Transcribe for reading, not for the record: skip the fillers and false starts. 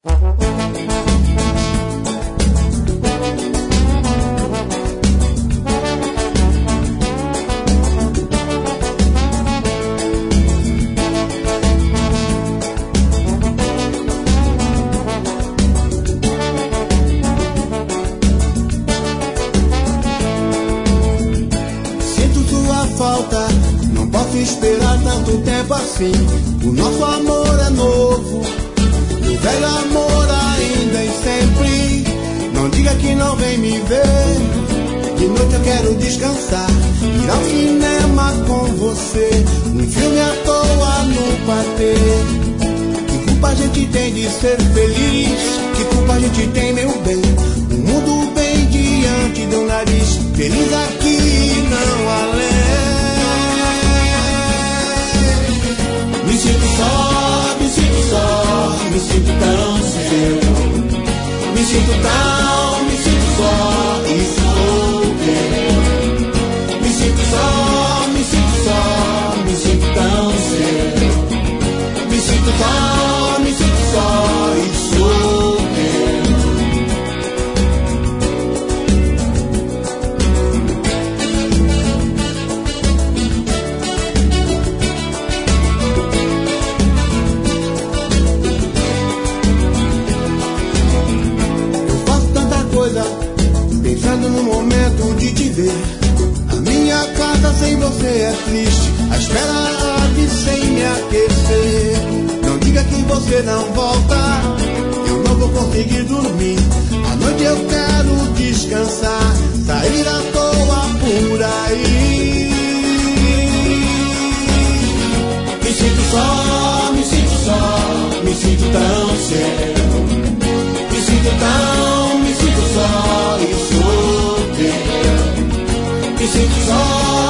Não posso esperar tanto tempo assim. O nosso amor é novo, o velho amor ainda e sempre. Não diga que não vem me ver. De noite eu quero descansar, ir ao cinema com você, um filme à toa no patê. Que culpa a gente tem de ser feliz? Que culpa a gente tem, meu bem? O mundo bem diante do nariz, feliz aqui, não além. Me sinto só, me sinto só, me sinto tão seu. Me sinto só, e sou eu. Me sinto só, me sinto só, me sinto tão seu. Me sinto só, e sou eu. Pensando no momento de te ver. A minha casa sem você é triste, a espera arde sem me aquecer. Não diga que você não volta, eu não vou conseguir dormir. À noite eu quero descansar, sair à toa por aí. Me sinto só, me sinto só, me sinto tão seu. Me sinto só, e sou teu. Me sinto só,